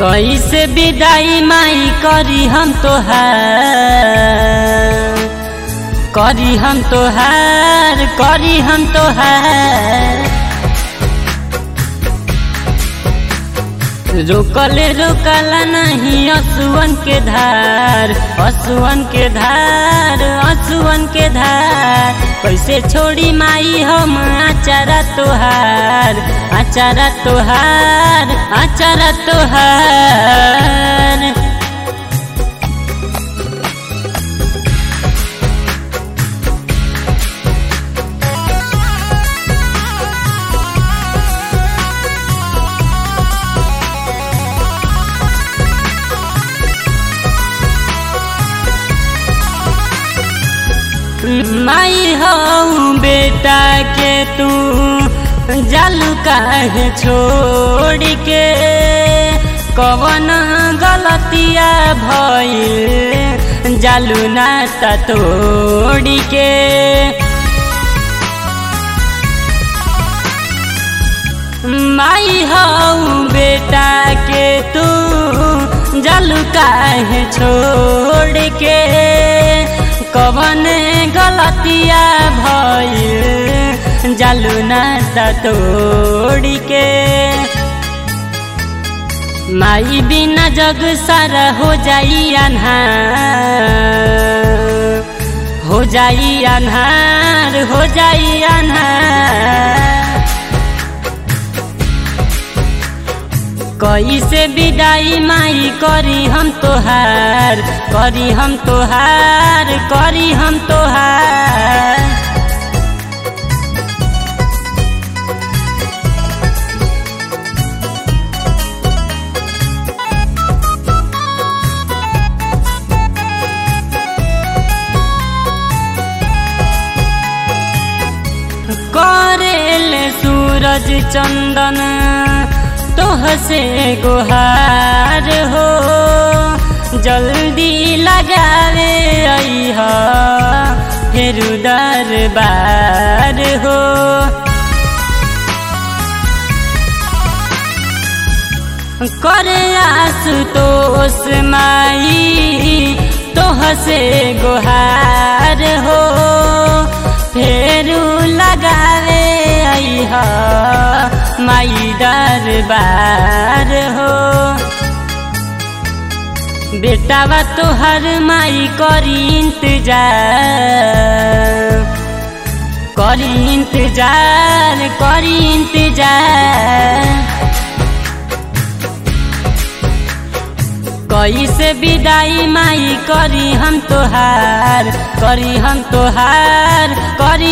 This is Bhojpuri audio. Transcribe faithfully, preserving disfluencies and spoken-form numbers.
कैसे विदाई माई करी हम तोहार, करी हम तोहार, करी हम तोहार। रोकले रोकला नहीं असुवन के धार, असुवन के धार, असुवन के धार। कैसे छोड़ी माई हम आचारा तोहार, आचारा तोहार, आचारा तोहार। माई हूँ बेटा के तू जालू काहे छोड़ के, कवन गलतिया भइल जालू नाता तोड़ के। माई हूँ बेटा के तू जालू काहे छोड़ के, कवन गलतिया भइल जालू नाता तोड़ के। माई बिना जग सारा हो जाई अन्हार, हो जाई अन्हार, हो जाई अन्हार। कैसे विदाई माई करी हम तोहार, करी हम तोहार, करी हम तोहार। करेल सूरज चंदन तोह से गुहार हो, जल्दी लगावे अइहा फेरू दरबार हो। करे आशुतोष माई तोह से गुहार हो, फेरू लगावे अइहा माई दरबार हो। बेटावा तोहर माई करी इंतजार, करी इंतजार, करी इंतजार। कैसे विदाई माई करी हम तोहार, करी हम तोहार, करी